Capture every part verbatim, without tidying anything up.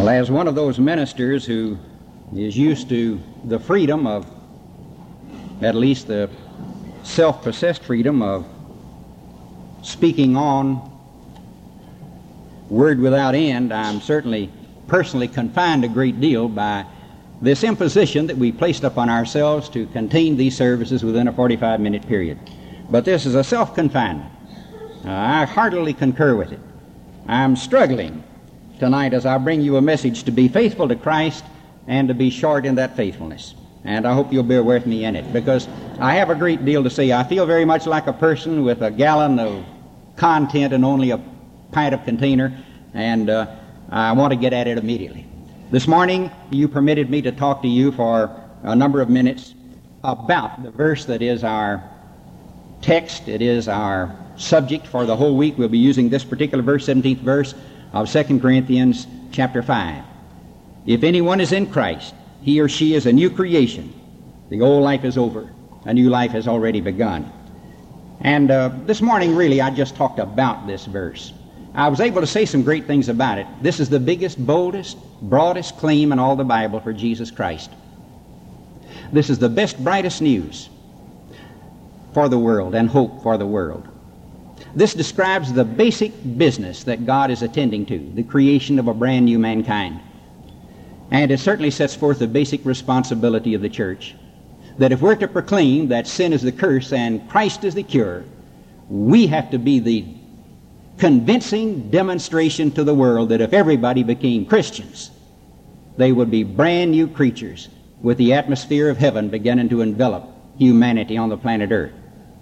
Well, as one of those ministers who is used to the freedom of, at least the self-possessed freedom of speaking on word without end, I'm certainly personally confined a great deal by this imposition that we placed upon ourselves to contain these services within a forty-five minute period. But this is a self-confinement. Uh, I heartily concur with it. I'm struggling tonight as I bring you a message to be faithful to Christ and to be short in that faithfulness. And I hope you'll bear with me in it, because I have a great deal to say. I feel very much like a person with a gallon of content and only a pint of container, and uh, I want to get at it immediately. This morning, you permitted me to talk to you for a number of minutes about the verse that is our text. It is our subject for the whole week. We'll be using this particular verse, seventeenth verse of Second Corinthians chapter five. If anyone is in Christ, he or she is a new creation. The old life is over. A new life has already begun. And uh, this morning, really, I just talked about this verse. I was able to say some great things about it. This is the biggest, boldest, broadest claim in all the Bible for Jesus Christ. This is the best, brightest news for the world and hope for the world. This describes the basic business that God is attending to, the creation of a brand new mankind. And it certainly sets forth the basic responsibility of the church, that if we're to proclaim that sin is the curse and Christ is the cure, we have to be the convincing demonstration to the world that if everybody became Christians, they would be brand new creatures with the atmosphere of heaven beginning to envelop humanity on the planet Earth.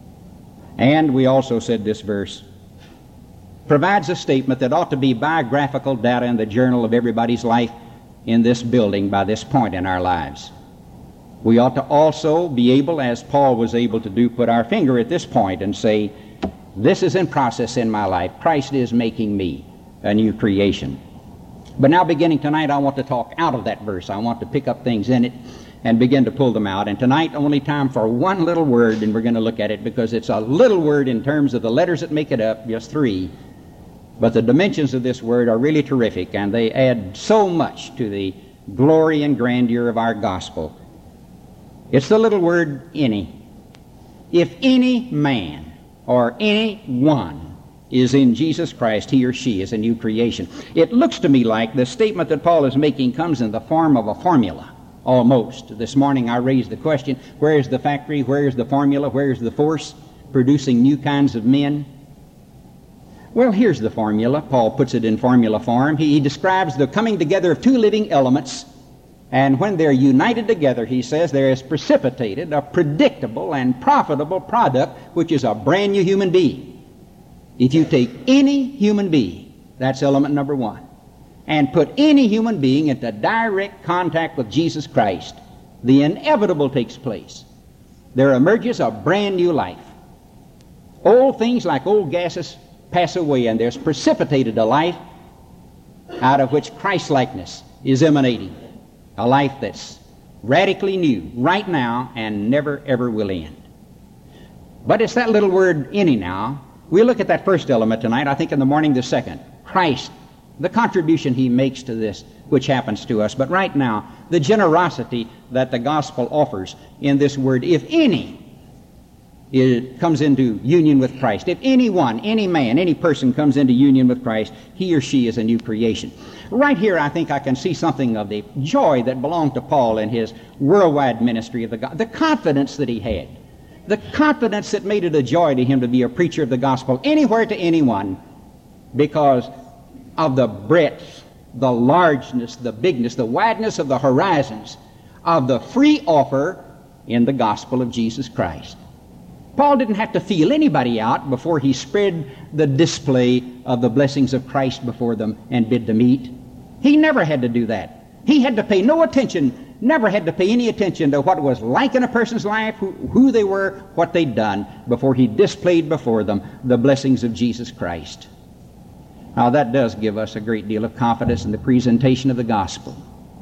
And we also said this verse provides a statement that ought to be biographical data in the journal of everybody's life in this building by this point in our lives. We ought to also be able, as Paul was able to do, put our finger at this point and say, this is in process in my life. Christ is making me a new creation. But now beginning tonight, I want to talk out of that verse. I want to pick up things in it and begin to pull them out. And tonight, only time for one little word, and we're going to look at it because it's a little word in terms of the letters that make it up, just three. But the dimensions of this word are really terrific, and they add so much to the glory and grandeur of our gospel. It's the little word any. If any man or any one is in Jesus Christ, he or she is a new creation. It looks to me like the statement that Paul is making comes in the form of a formula, almost. This morning I raised the question, where is the factory, where is the formula, where is the force producing new kinds of men? Well, here's the formula. Paul puts it in formula form. He, he describes the coming together of two living elements, and when they're united together, he says, there is precipitated a predictable and profitable product, which is a brand new human being. If you take any human being, that's element number one, and put any human being into direct contact with Jesus Christ, the inevitable takes place. There emerges a brand new life. Old things like old gases pass away, and there's precipitated a life out of which Christ-likeness is emanating. A life that's radically new right now and never ever will end. But it's that little word any now. We'll look at that first element tonight. I think in the morning the second. Christ, the contribution he makes to this, which happens to us. But right now, the generosity that the gospel offers in this word, if any, it comes into union with Christ. If anyone, any man, any person comes into union with Christ, he or she is a new creation. Right here, I think I can see something of the joy that belonged to Paul in his worldwide ministry of the gospel, the confidence that he had, the confidence that made it a joy to him to be a preacher of the gospel anywhere to anyone because of the breadth, the largeness, the bigness, the wideness of the horizons of the free offer in the gospel of Jesus Christ. Paul didn't have to feel anybody out before he spread the display of the blessings of Christ before them and bid them eat. He never had to do that. He had to pay no attention, never had to pay any attention to what it was like in a person's life, who, who they were, what they'd done, before he displayed before them the blessings of Jesus Christ. Now that does give us a great deal of confidence in the presentation of the gospel.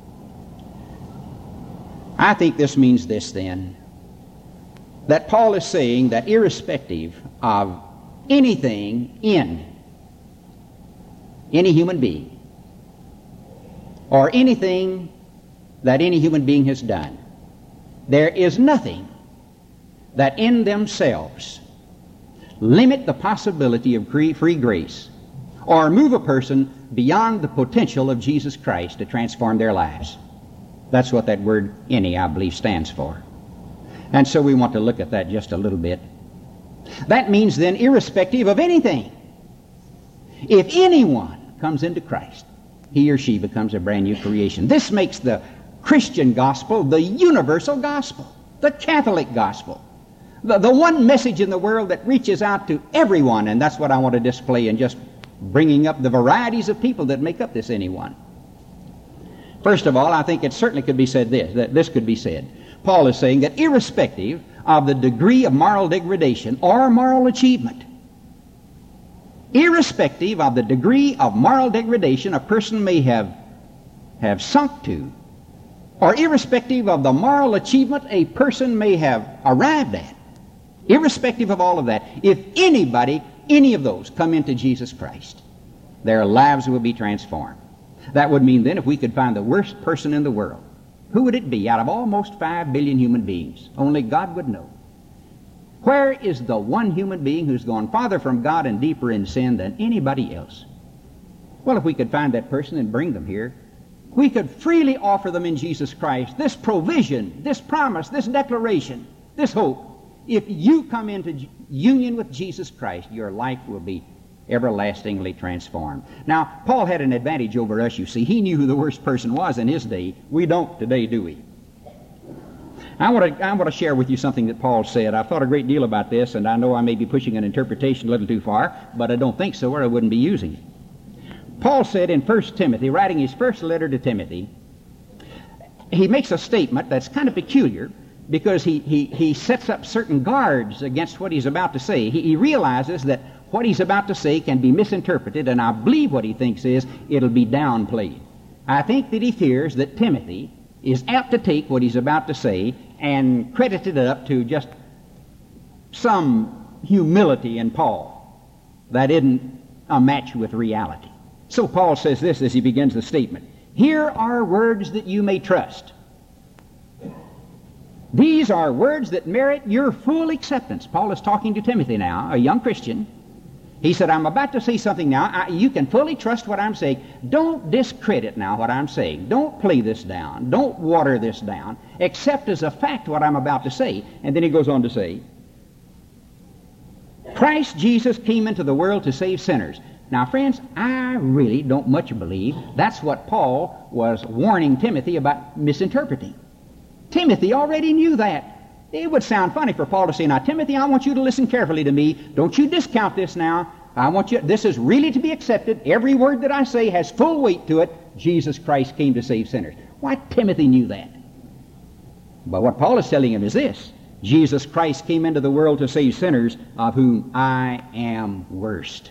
I think this means this then, that Paul is saying that irrespective of anything in any human being, or anything that any human being has done. There is nothing that in themselves limit the possibility of free grace or move a person beyond the potential of Jesus Christ to transform their lives. That's what that word any, I believe, stands for. And so we want to look at that just a little bit. That means then, irrespective of anything, if anyone comes into Christ, he or she becomes a brand new creation. This makes the Christian gospel the universal gospel, the Catholic gospel, the, the one message in the world that reaches out to everyone, and that's what I want to display in just bringing up the varieties of people that make up this anyone. First of all, I think it certainly could be said this, that this could be said. Paul is saying that irrespective of the degree of moral degradation or moral achievement, irrespective of the degree of moral degradation a person may have, have sunk to, or irrespective of the moral achievement a person may have arrived at, irrespective of all of that, if anybody, any of those come into Jesus Christ, their lives will be transformed. That would mean then if we could find the worst person in the world, who would it be out of almost five billion human beings? Only God would know. Where is the one human being who's gone farther from God and deeper in sin than anybody else? Well, if we could find that person and bring them here, we could freely offer them in Jesus Christ this provision, this promise, this declaration, this hope. If you come into union with Jesus Christ, your life will be everlastingly transformed. Now, Paul had an advantage over us, you see. He knew who the worst person was in his day. We don't today, do we? I want to I want to share with you something that Paul said. I've thought a great deal about this, and I know I may be pushing an interpretation a little too far, but I don't think so, or I wouldn't be using it. Paul said in First Timothy, writing his first letter to Timothy, he makes a statement that's kind of peculiar, because he, he, he sets up certain guards against what he's about to say. He, he realizes that what he's about to say can be misinterpreted, and I believe what he thinks is it'll be downplayed. I think that he fears that Timothy is apt to take what he's about to say and credit it up to just some humility in Paul that isn't a match with reality. So Paul says this as he begins the statement. Here are words that you may trust. These are words that merit your full acceptance. Paul is talking to Timothy now, a young Christian. He said, I'm about to say something now. I, you can fully trust what I'm saying. Don't discredit now what I'm saying. Don't play this down. Don't water this down. Accept as a fact what I'm about to say. And then he goes on to say, Christ Jesus came into the world to save sinners. Now, friends, I really don't much believe that's what Paul was warning Timothy about misinterpreting. Timothy already knew that. It would sound funny for Paul to say, now, Timothy, I want you to listen carefully to me. Don't you discount this now. I want you, this is really to be accepted. Every word that I say has full weight to it. Jesus Christ came to save sinners. Why, Timothy knew that. But what Paul is telling him is this. Jesus Christ came into the world to save sinners, of whom I am worst.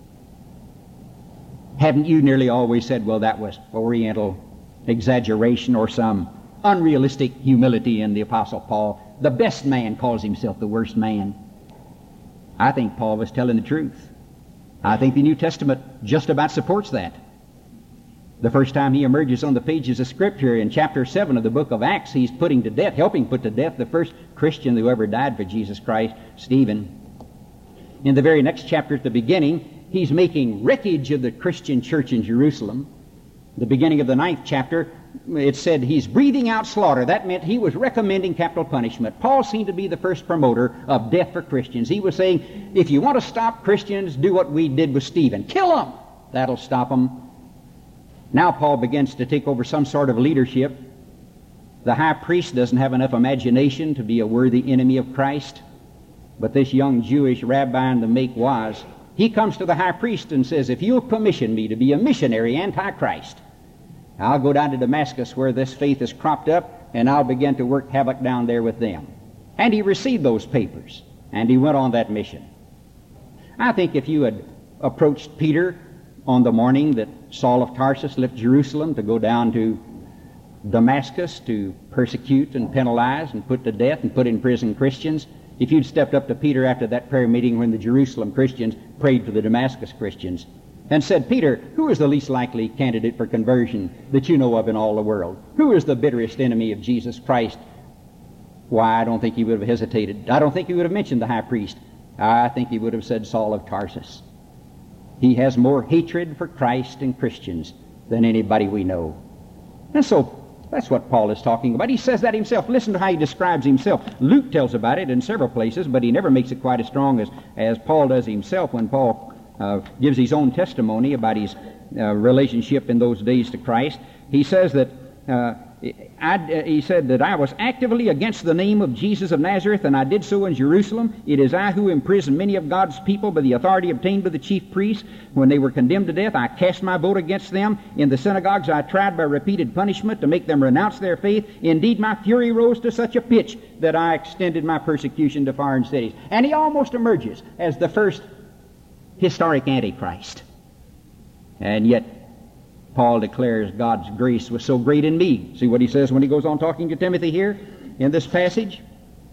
Haven't you nearly always said, well, that was Oriental exaggeration or some unrealistic humility in the Apostle Paul? The best man calls himself the worst man. I think Paul was telling the truth. I think the New Testament just about supports that. The first time he emerges on the pages of Scripture in chapter seven of the book of Acts, he's putting to death, helping put to death the first Christian who ever died for Jesus Christ, Stephen. In the very next chapter at the beginning, he's making wreckage of the Christian church in Jerusalem. The beginning of the ninth chapter, it said he's breathing out slaughter. That meant he was recommending capital punishment. Paul seemed to be the first promoter of death for Christians. He was saying, if you want to stop Christians, do what we did with Stephen. Kill them! That'll stop them. Now Paul begins to take over some sort of leadership. The high priest doesn't have enough imagination to be a worthy enemy of Christ. But this young Jewish rabbi in the make was. He comes to the high priest and says, if you'll commission me to be a missionary anti-Christ, I'll go down to Damascus where this faith is cropped up, and I'll begin to work havoc down there with them. And he received those papers, and he went on that mission. I think if you had approached Peter on the morning that Saul of Tarsus left Jerusalem to go down to Damascus to persecute and penalize and put to death and put in prison Christians, if you'd stepped up to Peter after that prayer meeting when the Jerusalem Christians prayed for the Damascus Christians, and said, Peter, who is the least likely candidate for conversion that you know of in all the world? Who is the bitterest enemy of Jesus Christ? Why, I don't think he would have hesitated. I don't think he would have mentioned the high priest. I think he would have said Saul of Tarsus. He has more hatred for Christ and Christians than anybody we know. And so that's what Paul is talking about. He says that himself. Listen to how he describes himself. Luke tells about it in several places, but he never makes it quite as strong as, as Paul does himself when Paul uh, gives his own testimony about his uh, relationship in those days to Christ. He says that uh, I, uh, he said that I was actively against the name of Jesus of Nazareth, and I did so in Jerusalem. It is I who imprisoned many of God's people by the authority obtained by the chief priests. When they were condemned to death, I cast my vote against them. In the synagogues I tried by repeated punishment to make them renounce their faith. Indeed, my fury rose to such a pitch that I extended my persecution to foreign cities. And he almost emerges as the first historic Antichrist. And yet, Paul declares God's grace was so great in me. See what he says when he goes on talking to Timothy here in this passage?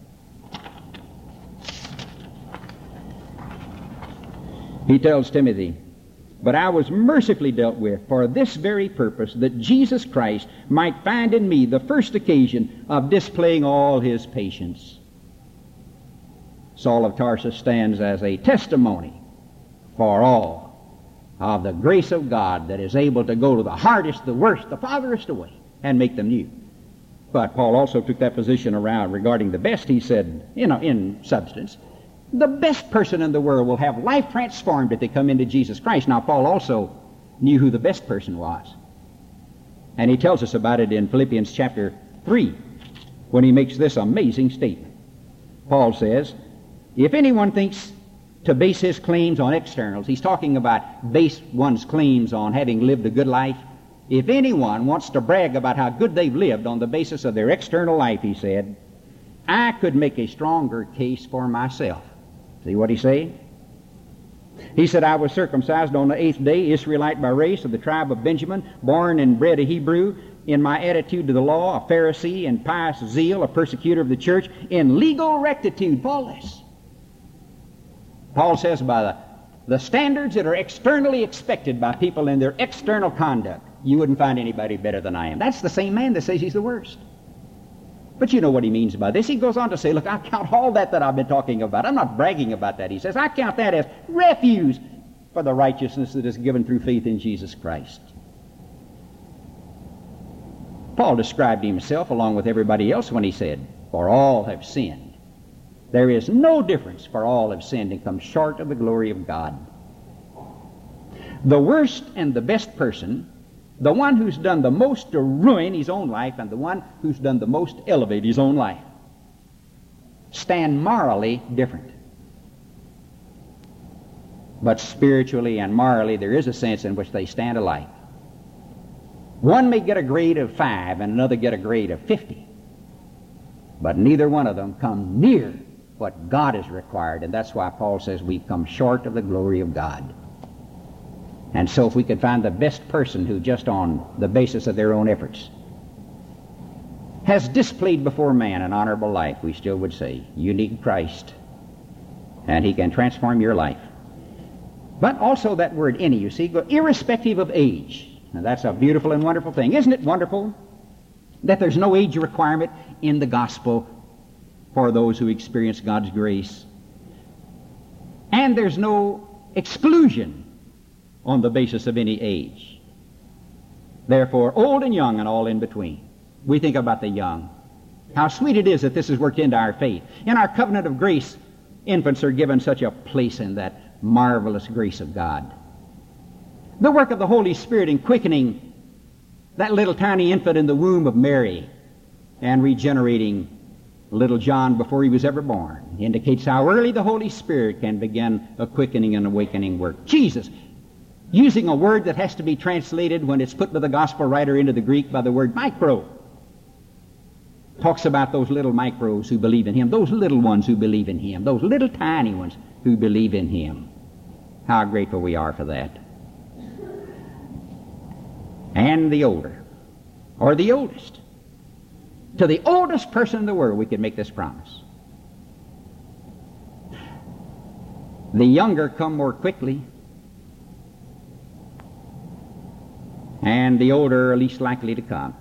He tells Timothy, but I was mercifully dealt with for this very purpose, that Jesus Christ might find in me the first occasion of displaying all his patience. Saul of Tarsus stands as a testimony for all of the grace of God that is able to go to the hardest, the worst, the farthest away and make them new. But Paul also took that position around regarding the best. He said, you know, in substance, the best person in the world will have life transformed if they come into Jesus Christ. Now, Paul also knew who the best person was. And he tells us about it in Philippians chapter three when he makes this amazing statement. Paul says, if anyone thinks to base his claims on externals, he's talking about base one's claims on having lived a good life. If anyone wants to brag about how good they've lived on the basis of their external life, he said, I could make a stronger case for myself. See what he's saying? He said, I was circumcised on the eighth day, Israelite by race, of the tribe of Benjamin, born and bred a Hebrew, in my attitude to the law, a Pharisee, in pious zeal, a persecutor of the church, in legal rectitude, faultless. Paul says by the, the standards that are externally expected by people in their external conduct, you wouldn't find anybody better than I am. That's the same man that says he's the worst. But you know what he means by this. He goes on to say, look, I count all that that I've been talking about. I'm not bragging about that. He says, I count that as refuse for the righteousness that is given through faith in Jesus Christ. Paul described himself along with everybody else when he said, for all have sinned. There is no difference, for all have sinned and come short of the glory of God. The worst and the best person, the one who's done the most to ruin his own life and the one who's done the most to elevate his own life, stand morally different. But spiritually and morally, there is a sense in which they stand alike. One may get a grade of five and another get a grade of fifty. But neither one of them come near what God has required, and that's why Paul says we've come short of the glory of God. And so if we could find the best person who just on the basis of their own efforts has displayed before man an honorable life, we still would say, you need Christ, and he can transform your life. But also that word any, you see, irrespective of age. Now that's a beautiful and wonderful thing. Isn't it wonderful that there's no age requirement in the gospel for those who experience God's grace? And there's no exclusion on the basis of any age. Therefore, old and young and all in between. We think about the young. How sweet it is that this is worked into our faith. In our covenant of grace, infants are given such a place in that marvelous grace of God. The work of the Holy Spirit in quickening that little tiny infant in the womb of Mary and regenerating little John before he was ever born indicates how early the Holy Spirit can begin a quickening and awakening work. Jesus, using a word that has to be translated when it's put by the gospel writer into the Greek by the word micro, talks about those little micros who believe in him, those little ones who believe in him, those little tiny ones who believe in him. How grateful we are for that. And the older, or the oldest. To the oldest person in the world we can make this promise. The younger come more quickly. and the older are least likely to come.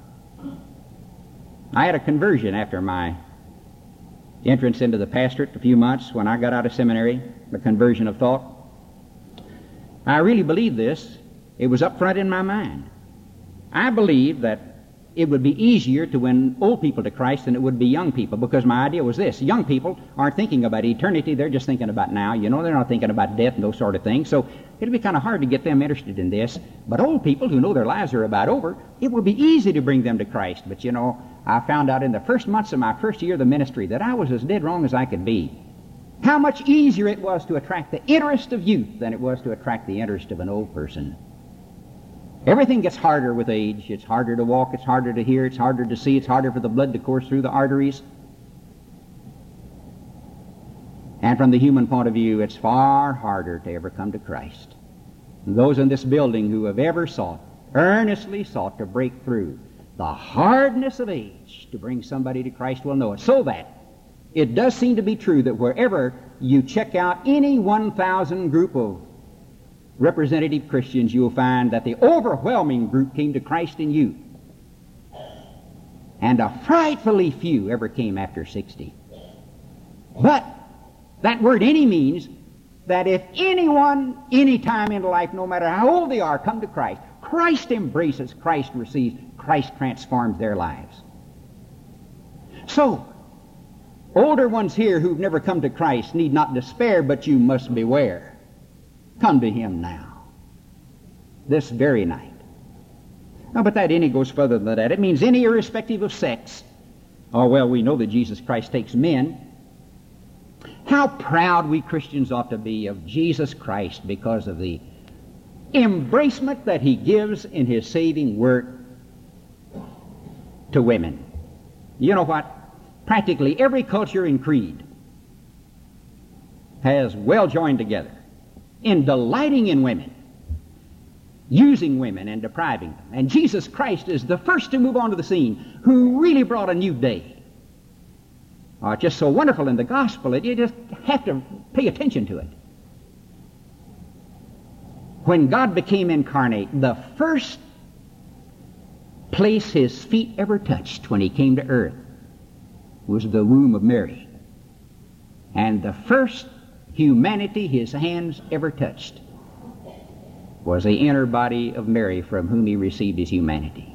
I had a conversion after my entrance into the pastorate a few months when I got out of seminary, the conversion of thought. I really believed this. It was up front in my mind. I believed that it would be easier to win old people to Christ than it would be young people, because my idea was this: young people aren't thinking about eternity, they're just thinking about now. You know, they're not thinking about death and those sort of things, so it'd be kind of hard to get them interested in this. But old people who know their lives are about over, it would be easy to bring them to Christ. But you know, I found out in the first months of my first year of the ministry that I was as dead wrong as I could be. How much easier it was to attract the interest of youth than it was to attract the interest of an old person. Everything gets harder with age. It's harder to walk, it's harder to hear, it's harder to see, it's harder for the blood to course through the arteries. And from the human point of view, it's far harder to ever come to Christ. And those in this building who have ever sought, earnestly sought to break through the hardness of age to bring somebody to Christ will know it. So that it does seem to be true that wherever you check out any one thousand group of representative Christians, you'll find that the overwhelming group came to Christ in youth. And a frightfully few ever came after sixty. But that word any means that if anyone, any time in life, no matter how old they are, come to Christ, Christ embraces, Christ receives, Christ transforms their lives. So, older ones here who've never come to Christ need not despair, but you must beware. Come to Him now, this very night. Now, but that any goes further than that. It means any irrespective of sex. Oh, well, we know that Jesus Christ takes men. How proud we Christians ought to be of Jesus Christ because of the embracement that He gives in His saving work to women. You know what? Practically every culture and creed has well joined together in delighting in women, using women and depriving them. And Jesus Christ is the first to move onto the scene, who really brought a new day. Oh, it's just so wonderful in the gospel that you just have to pay attention to it. When God became incarnate, the first place His feet ever touched when He came to earth was the womb of Mary. And the first humanity His hands ever touched was the inner body of Mary, from whom He received His humanity.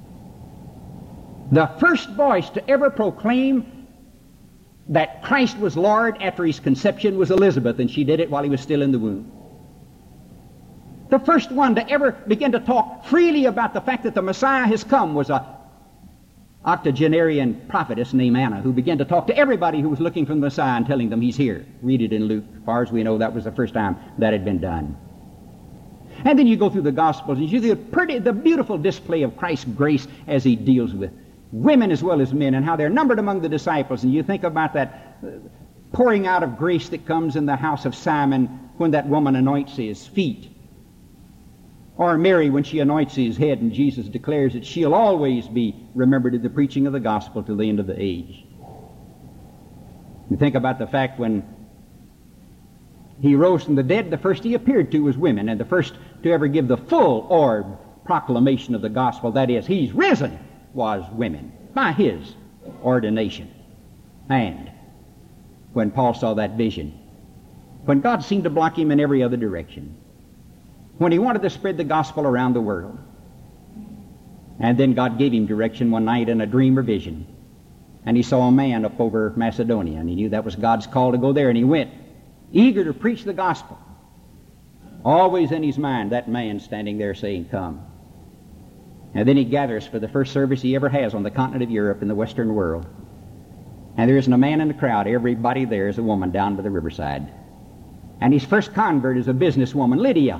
The first voice to ever proclaim that Christ was Lord after His conception was Elizabeth, and she did it while He was still in the womb. The first one to ever begin to talk freely about the fact that the Messiah has come was a octogenarian prophetess named Anna, who began to talk to everybody who was looking for the Messiah and telling them He's here. Read it in Luke. As far as we know, that was the first time that had been done. And then you go through the Gospels and you see the pretty, the beautiful display of Christ's grace as He deals with women as well as men, and how they're numbered among the disciples. And you think about that pouring out of grace that comes in the house of Simon when that woman anoints His feet. Or Mary when she anoints His head, and Jesus declares that she'll always be remembered in the preaching of the gospel till the end of the age. You think about the fact when He rose from the dead, the first He appeared to was women, and the first to ever give the full orb proclamation of the gospel, that is, He's risen, was women, by His ordination. And when Paul saw that vision, when God seemed to block him in every other direction, when he wanted to spread the gospel around the world, and then God gave him direction one night in a dream or vision, and he saw a man up over Macedonia, and he knew that was God's call to go there, and he went, eager to preach the gospel. Always in his mind, that man standing there saying, "Come." And then he gathers for the first service he ever has on the continent of Europe in the Western world. And there isn't a man in the crowd. Everybody there is a woman down by the riverside. And his first convert is a businesswoman, Lydia.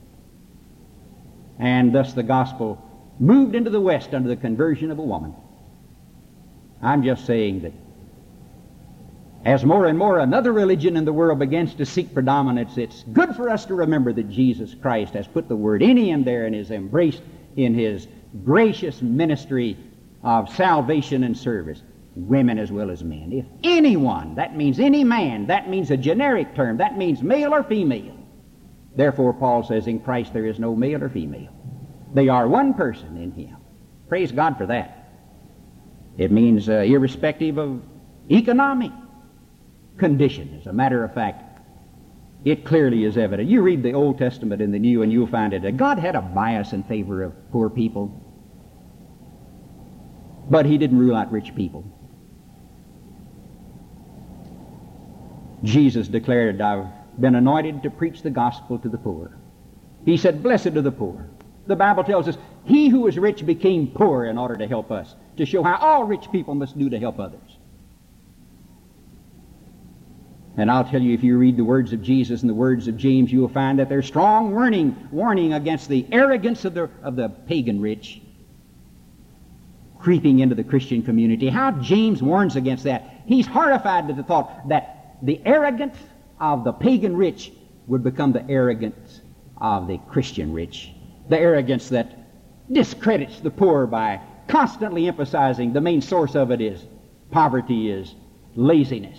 And thus the gospel moved into the West under the conversion of a woman. I'm just saying that as more and more another religion in the world begins to seek predominance, it's good for us to remember that Jesus Christ has put the word any in there and is embraced in His gracious ministry of salvation and service, women as well as men. If anyone, that means any man, that means a generic term, that means male or female. Therefore, Paul says, in Christ there is no male or female. They are one person in Him. Praise God for that. It means uh, irrespective of economic condition. As a matter of fact, it clearly is evident. You read the Old Testament and the New, and you'll find it that God had a bias in favor of poor people. But He didn't rule out rich people. Jesus declared, I've been anointed to preach the gospel to the poor. He said, blessed are the poor. The Bible tells us, he who was rich became poor in order to help us, to show how all rich people must do to help others. And I'll tell you, if you read the words of Jesus and the words of James, you'll find that there's strong warning, warning against the arrogance of the, of the pagan rich creeping into the Christian community. How James warns against that. He's horrified at the thought that the arrogance of the pagan rich would become the arrogance of the Christian rich. The arrogance that discredits the poor by constantly emphasizing the main source of it is poverty, is laziness,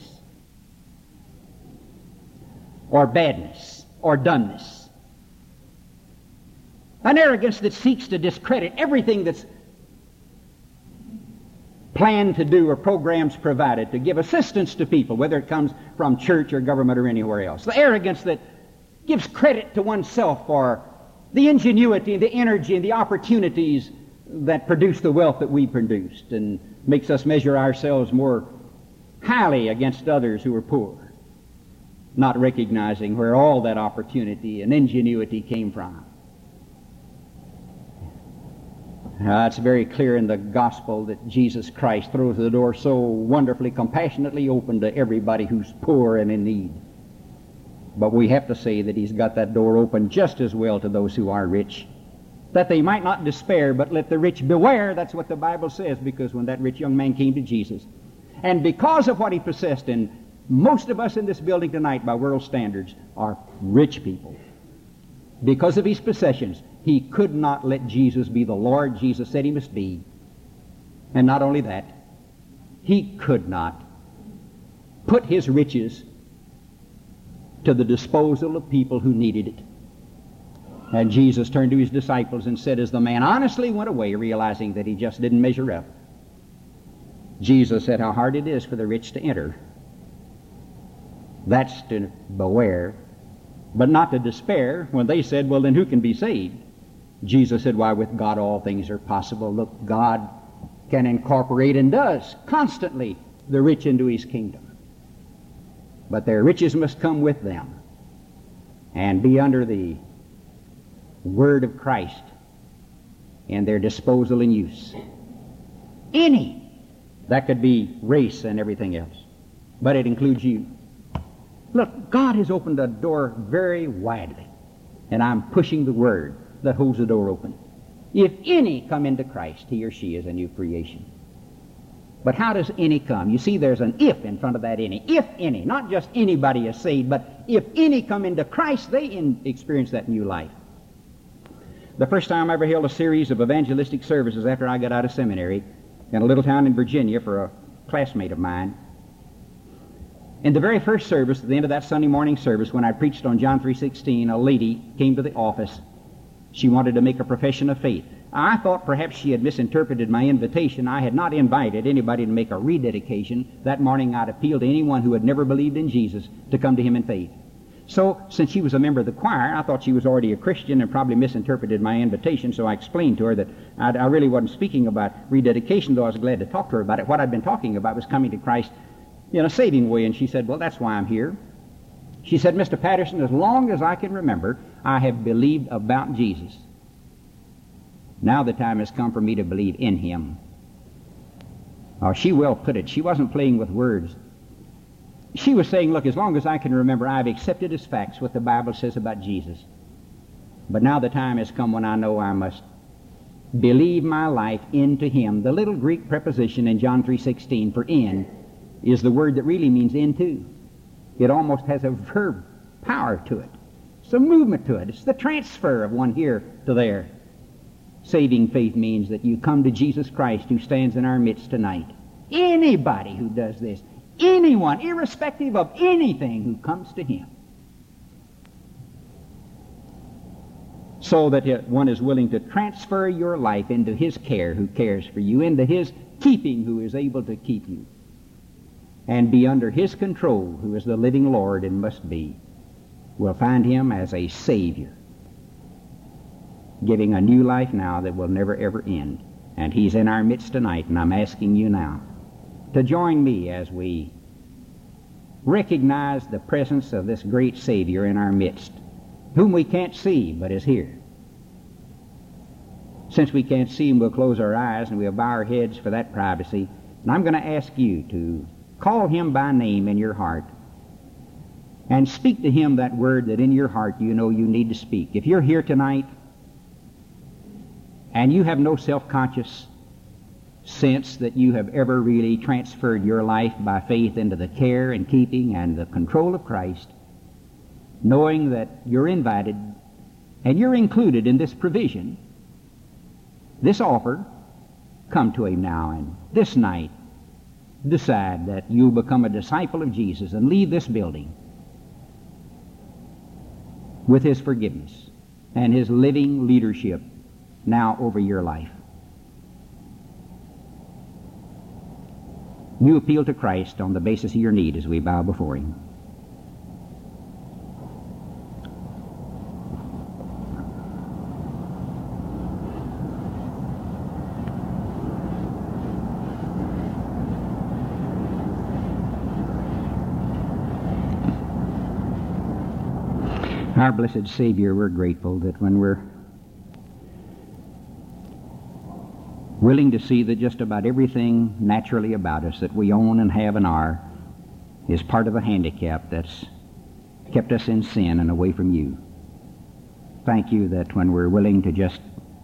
or badness, or dumbness. An arrogance that seeks to discredit everything that's planned to do or programs provided to give assistance to people, whether it comes from church or government or anywhere else. The arrogance that gives credit to oneself for the ingenuity, the energy, and the opportunities that produce the wealth that we produced, and makes us measure ourselves more highly against others who are poor, not recognizing where all that opportunity and ingenuity came from. Uh, it's very clear in the gospel that Jesus Christ throws the door so wonderfully, compassionately open to everybody who's poor and in need. But we have to say that He's got that door open just as well to those who are rich, that they might not despair, but let the rich beware. That's what the Bible says, because when that rich young man came to Jesus, and because of what he possessed, and most of us in this building tonight by world standards are rich people, because of his possessions, he could not let Jesus be the Lord Jesus said He must be. And not only that, he could not put his riches to the disposal of people who needed it. And Jesus turned to His disciples and said, as the man honestly went away, realizing that he just didn't measure up, Jesus said how hard it is for the rich to enter. That's to beware, but not to despair. When they said, well, then who can be saved? Jesus said, why, with God all things are possible. Look, God can incorporate, and does constantly, the rich into His kingdom. But their riches must come with them and be under the word of Christ and their disposal and use. Any. That could be race and everything else. But it includes you. Look, God has opened a door very widely, and I'm pushing the word that holds the door open. If any come into Christ, he or she is a new creation. But how does any come? You see, there's an if in front of that any. If any, not just anybody is saved, but if any come into Christ, they in experience that new life. The first time I ever held a series of evangelistic services after I got out of seminary in a little town in Virginia for a classmate of mine. In the very first service, at the end of that Sunday morning service, when I preached on John three sixteen, a lady came to the office. She wanted to make a profession of faith. I thought perhaps she had misinterpreted my invitation. I had not invited anybody to make a rededication. That morning I'd appealed to anyone who had never believed in Jesus to come to Him in faith. So, since she was a member of the choir, I thought she was already a Christian and probably misinterpreted my invitation, so I explained to her that I, I really wasn't speaking about rededication, though I was glad to talk to her about it. What I'd been talking about was coming to Christ in a saving way, and she said, well, that's why I'm here. She said, Mister Patterson, as long as I can remember, I have believed about Jesus. Now the time has come for me to believe in Him. Oh, she well put it. She wasn't playing with words. She was saying, look, as long as I can remember, I've accepted as facts what the Bible says about Jesus. But now the time has come when I know I must believe my life into Him. The little Greek preposition in John three sixteen for in is the word that really means into. It almost has a verb power to it. It's a movement to it. It's the transfer of one here to there. Saving faith means that you come to Jesus Christ who stands in our midst tonight. Anybody who does this, anyone, irrespective of anything, who comes to Him. so that it- one is willing to transfer your life into His care who cares for you, into His keeping who is able to keep you, and be under His control who is the living Lord and must be, will find Him as a Savior, giving a new life now that will never ever end. And He's in our midst tonight, and I'm asking you now to join me as we recognize the presence of this great Savior in our midst, whom we can't see but is here. Since we can't see Him, we'll close our eyes and we'll bow our heads for that privacy. And I'm going to ask you to call Him by name in your heart and speak to Him that word that in your heart you know you need to speak. If you're here tonight and you have no self-conscious sense that you have ever really transferred your life by faith into the care and keeping and the control of Christ, knowing that you're invited and you're included in this provision, this offer, come to Him now and this night decide that you'll become a disciple of Jesus and leave this building with His forgiveness and His living leadership now over your life. You appeal to Christ on the basis of your need as we bow before Him. Our blessed Savior, we're grateful that when we're willing to see that just about everything naturally about us that we own and have and are is part of a handicap that's kept us in sin and away from You. Thank You that when we're willing to just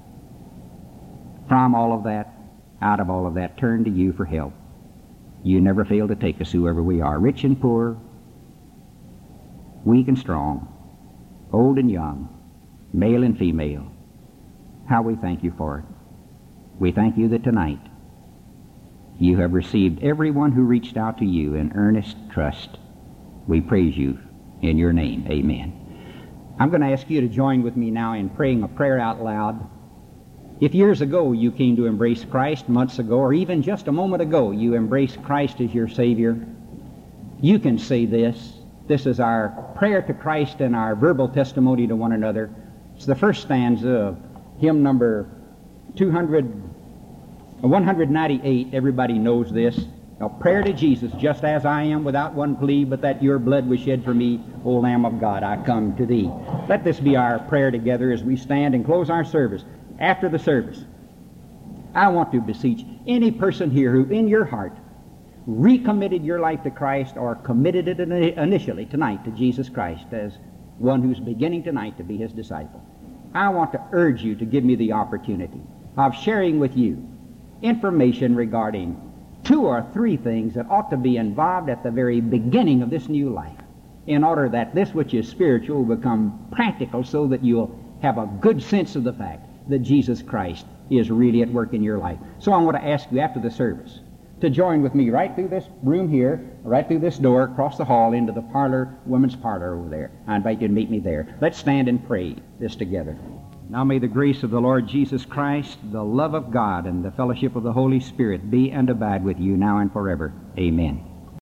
from all of that, out of all of that, turn to You for help, You never fail to take us whoever we are, rich and poor, weak and strong, old and young, male and female. How we thank You for it. We thank You that tonight You have received everyone who reached out to You in earnest trust. We praise You in Your name. Amen. I'm going to ask you to join with me now in praying a prayer out loud. If years ago you came to embrace Christ, months ago, or even just a moment ago you embraced Christ as your Savior, you can say this. This is our prayer to Christ and our verbal testimony to one another. It's the first stanza of hymn number two hundred, one ninety-eight. Everybody knows this. A prayer to Jesus, just as I am, without one plea, but that Your blood was shed for me. O Lamb of God, I come to Thee. Let this be our prayer together as we stand and close our service. After the service, I want to beseech any person here who in your heart recommitted your life to Christ or committed it initially tonight to Jesus Christ as one who's beginning tonight to be His disciple. I want to urge you to give me the opportunity of sharing with you information regarding two or three things that ought to be involved at the very beginning of this new life in order that this which is spiritual will become practical so that you'll have a good sense of the fact that Jesus Christ is really at work in your life. So I want to ask you after the service to join with me right through this room here, right through this door, across the hall into the parlor, women's parlor over there. I invite you to meet me there. Let's stand and pray this together. Now may the grace of the Lord Jesus Christ, the love of God, and the fellowship of the Holy Spirit be and abide with you now and forever. Amen.